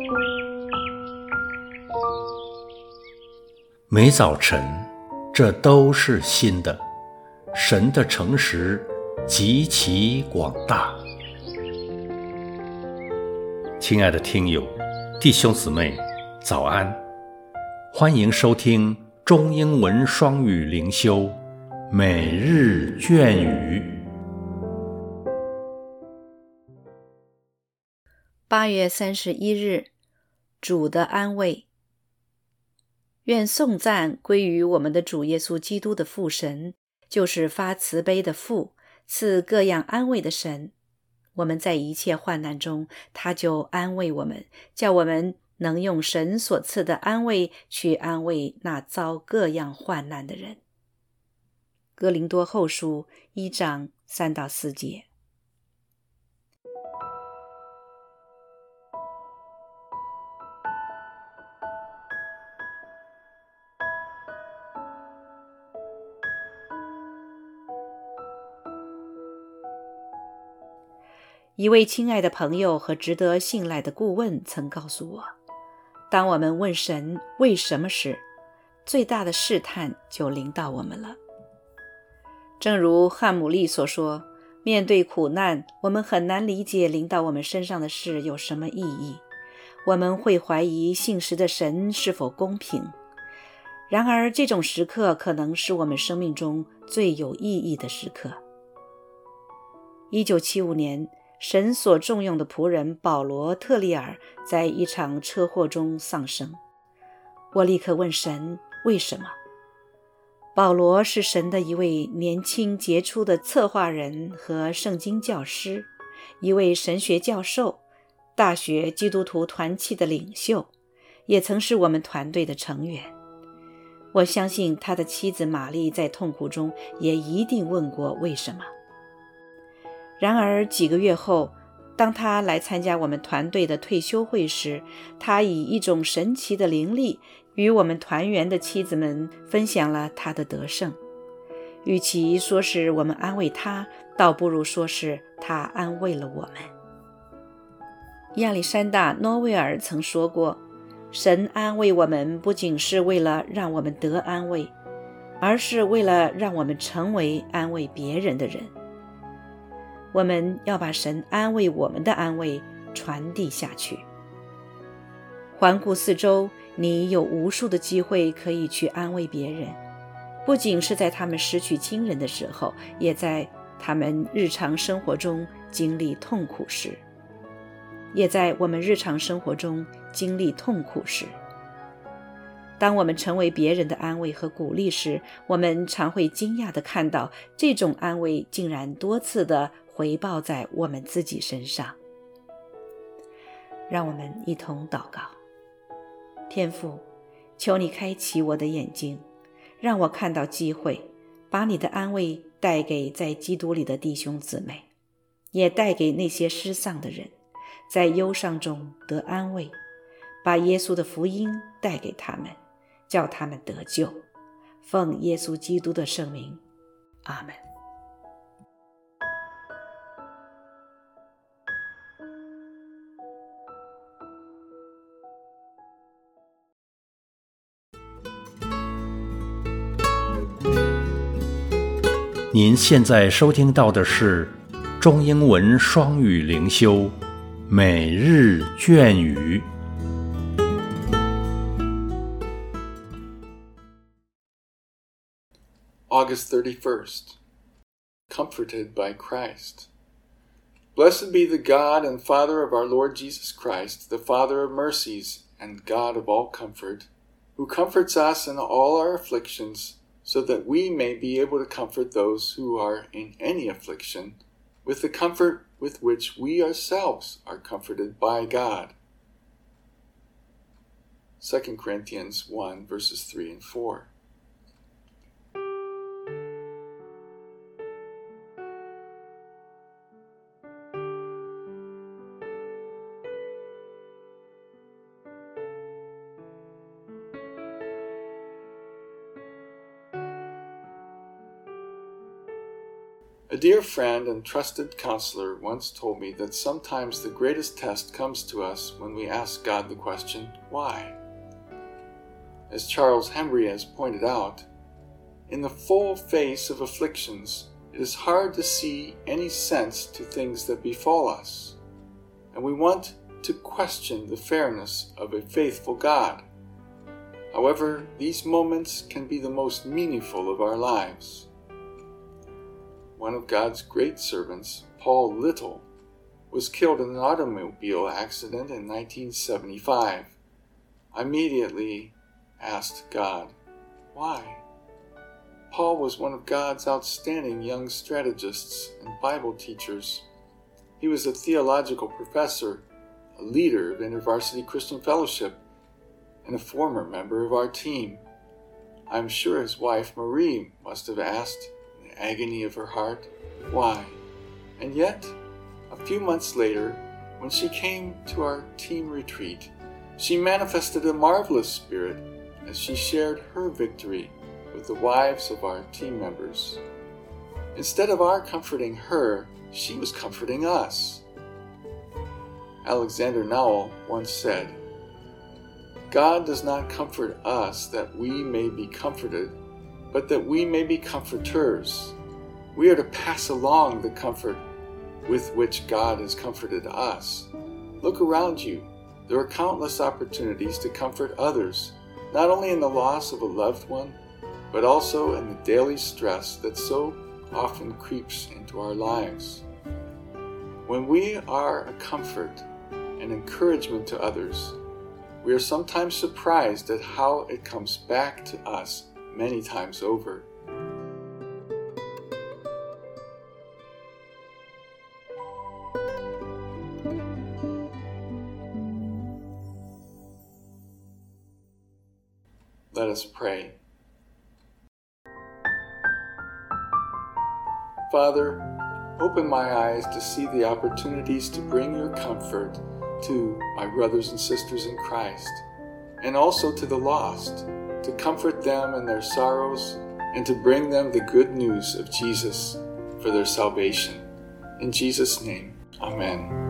每早晨，这都是新的。神的诚实极其广大。亲爱的听友、弟兄姊妹，早安！欢迎收听中英文双语灵修每日隽语。 8月31日，主的安慰。愿颂赞归于我们的主耶稣基督的父神，就是发慈悲的父，赐各样安慰的神。我们在一切患难中，他就安慰我们，叫我们能用神所赐的安慰去安慰那遭各样患难的人。哥林多后书1章3到4节。一位亲爱的朋友和值得信赖的顾问曾告诉我，当我们问神为什么时，最大的试探就临到我们了。正如汉姆利所说，面对苦难，我们很难理解临到我们身上的事有什么意义，我们会怀疑信实的神是否公平。然而这种时刻可能是我们生命中最有意义的时刻。1975年，神所重用的仆人保罗·特利尔在一场车祸中丧生。我立刻问神为什么。保罗是神的一位年轻杰出的策划人和圣经教师，一位神学教授，大学基督徒团契的领袖，也曾是我们团队的成员。我相信他的妻子玛丽在痛苦中也一定问过为什么。然而几个月后，当他来参加我们团队的退休会时，他以一种神奇的灵力与我们团员的妻子们分享了他的得胜。与其说是我们安慰他，倒不如说是他安慰了我们。亚历山大·诺威尔曾说过，神安慰我们不仅是为了让我们得安慰，而是为了让我们成为安慰别人的人。我们要把神安慰我们的安慰传递下去。环顾四周，你有无数的机会可以去安慰别人，不仅是在他们失去亲人的时候，也在他们日常生活中经历痛苦时。当我们成为别人的安慰和鼓励时，我们常会惊讶地看到，这种安慰竟然多次地回报在我们自己身上。让我们一同祷告。天父，求你开启我的眼睛，让我看到机会，把你的安慰带给在基督里的弟兄姊妹，也带给那些失丧的人，在忧伤中得安慰，把耶稣的福音带给他们，叫他们得救。奉耶稣基督的圣名，阿们。 您现在收听到的是中英文双语灵修每日隽语。 August 31st. Comforted by Christ. Blessed be the God and Father of our Lord Jesus Christ, the Father of mercies and God of all comfort, who comforts us in all our afflictions, so that we may be able to comfort those who are in any affliction, with the comfort with which we ourselves are comforted by God. 2 Corinthians 1, verses 3 and 4. A dear friend and trusted counselor once told me that sometimes the greatest test comes to us when we ask God the question, why? As Charles Hembry has pointed out, in the full face of afflictions, it is hard to see any sense to things that befall us, and we want to question the fairness of a faithful God. However, these moments can be the most meaningful of our lives. One of God's great servants, Paul Little, was killed in an automobile accident in 1975. I immediately asked God, why? Paul was one of God's outstanding young strategists and Bible teachers. He was a theological professor, a leader of InterVarsity Christian Fellowship, and a former member of our team. I'm sure his wife Marie must have asked, in the agony of her heart, why? And yet, a few months later, when she came to our team retreat, she manifested a marvelous spirit as she shared her victory with the wives of our team members. Instead of our comforting her, she was comforting us. Alexander Nowell once said, God does not comfort us that we may be comforted, but that we may be comforters. We are to pass along the comfort with which God has comforted us. Look around you. There are countless opportunities to comfort others, not only in the loss of a loved one, but also in the daily stress that so often creeps into our lives. When we are a comfort and encouragement to others, we are sometimes surprised at how it comes back to us many times over. Let us pray. Father, open my eyes to see the opportunities to bring your comfort to my brothers and sisters in Christ, and also to the lost, to comfort them in their sorrows and to bring them the good news of Jesus for their salvation. In Jesus' name, amen.